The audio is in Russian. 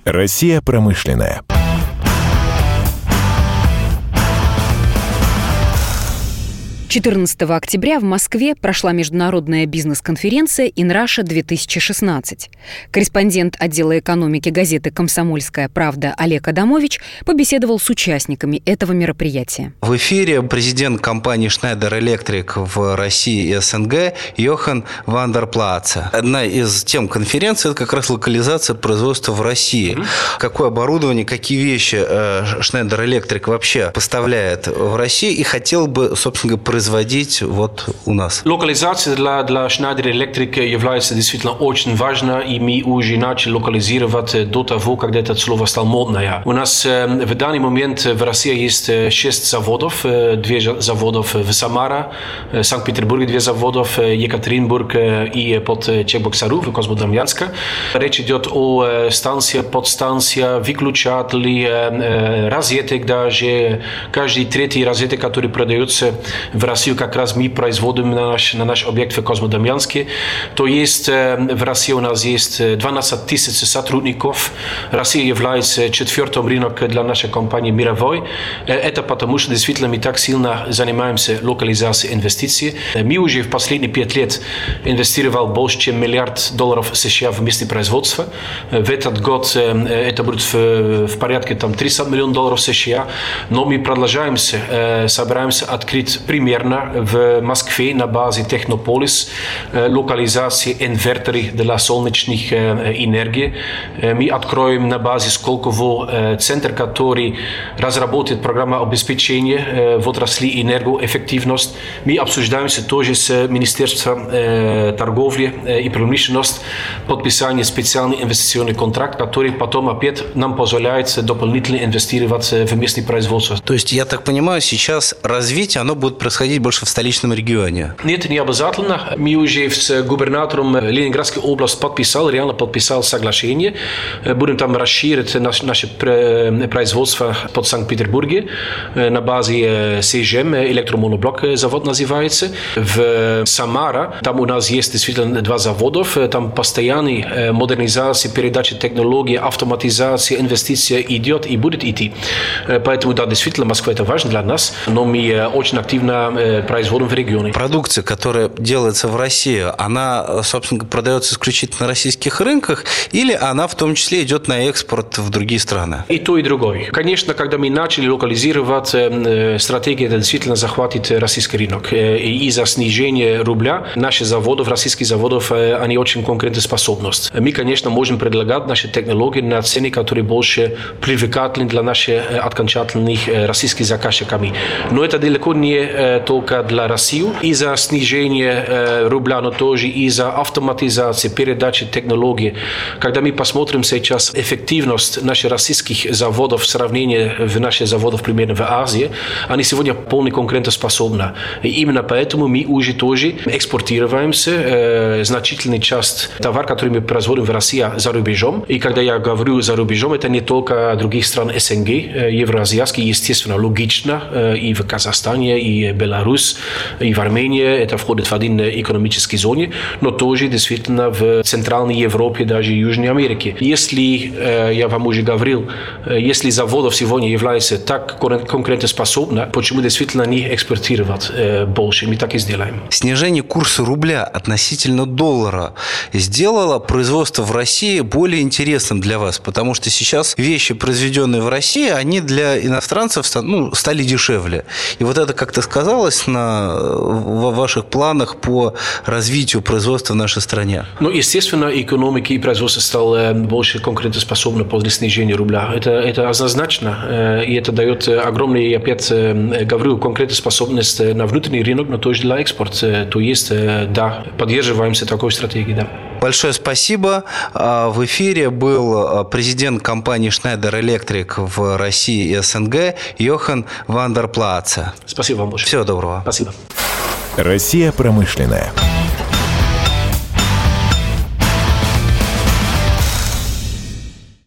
Россия промышленная. «14 октября в Москве прошла международная бизнес-конференция «Инраша-2016». Корреспондент отдела экономики газеты «Комсомольская правда» Олег Адамович побеседовал с участниками этого мероприятия. В эфире президент компании Schneider Electric в России и СНГ Йохан ван дер Плаце. Одна из тем конференции – это как раз локализация производства в России. Какое оборудование, какие вещи Schneider Electric вообще поставляет в Россию и хотел бы, собственно говоря, производить вот у нас? Локализация для Schneider Electric является действительно очень важна, и мы уже начали локализировать до того, когда это слово стало модное. У нас в данный момент в России есть 6 заводов, 2 заводов в Самара, Санкт-Петербурге 2 заводов, Екатеринбург и под Чебоксару в Козмодемьянске. Речь идет о станции, подстанция, выключатели, розеток даже. Каждый третий розеток, который продается в Россию, как раз мы производим на наш объект в Козмодемьянске. То есть в России у нас есть 12 тысяч сотрудников. Россия является 4-м рынком для нашей компании мировой. Это потому, что действительно мы так сильно занимаемся локализацией инвестиций. Мы уже в последние 5 лет инвестировали больше, чем $1 миллиард США в местное производство. В этот год это будет в порядке $300 миллионов США. Но мы продолжаемся, собираемся открыть примерно в Москве на базе Технополис локализации инверторов для солнечных энергий. Мы откроем на базе Сколково центр, который разработает программу обеспечения в отрасли энергоэффективности. Мы обсуждаемся тоже с Министерством торговли и промышленности подписание специальный инвестиционный контракт, который потом опять нам позволяет дополнительно инвестировать в местное производство. То есть, я так понимаю, сейчас развитие, оно будет происходить больше в столичном регионе? Нет, не обязательно. Мы уже с губернатором Ленинградской области реально подписал соглашение. Будем там расширить наше производство под Санкт-Петербурге на базе СЖМ, электромоноблок завод называется. В Самара, там у нас есть действительно 2 заводов, там постоянная модернизация, передача технологий, автоматизация, инвестиция идет и будет идти. Поэтому, да, действительно, Москва это важно для нас, но мы очень активно производим в регионе. Продукция, которая делается в России, она, собственно, продается исключительно на российских рынках или она в том числе идет на экспорт в другие страны? И то, и другое. Конечно, когда мы начали локализировать, стратегия это действительно захватит российский рынок. И из-за снижения рубля наши заводы, российских заводов, они очень конкурентоспособны. Мы, конечно, можем предлагать наши технологии на цены, которые больше привлекательны для наших окончательных российских заказчиков. Но это далеко не только для России. Из-за снижения рубля, но тоже из-за автоматизации, передачи технологий. Когда мы посмотрим сейчас эффективность наших российских заводов в сравнении в наших заводов примерно в Азии, они сегодня полностью конкурентоспособны. И именно поэтому мы уже тоже экспортируемся значительную часть товара, который мы производим в России за рубежом. И когда я говорю за рубежом, это не только других стран СНГ, евроазиатских, естественно, логично, и в Казахстане, и Беларусь, и в Армении, это входит в один экономический зоне, но тоже действительно в Центральной Европе, даже Южной Америке. Если, я вам уже говорил, если заводов сегодня являются так конкурентоспособны, почему действительно не экспортировать больше? Мы так и сделаем. Снижение курса рубля относительно доллара сделало производство в России более интересным для вас, потому что сейчас вещи, произведенные в России, они для иностранцев стали дешевле. И вот это как-то сказалось в ваших планах по развитию производства в нашей стране? Ну, естественно, экономика и производство стало больше конкурентоспособны после снижения рубля. Это однозначно, и это дает огромную, я опять говорю, конкурентоспособность на внутренний рынок, но тоже для экспорта. То есть, да, поддерживаемся такой стратегией, да. Большое спасибо. В эфире был президент компании Schneider Electric в России и СНГ Йохан ван дер Плаце. Спасибо вам большое. Всего доброго. Спасибо. Россия промышленная.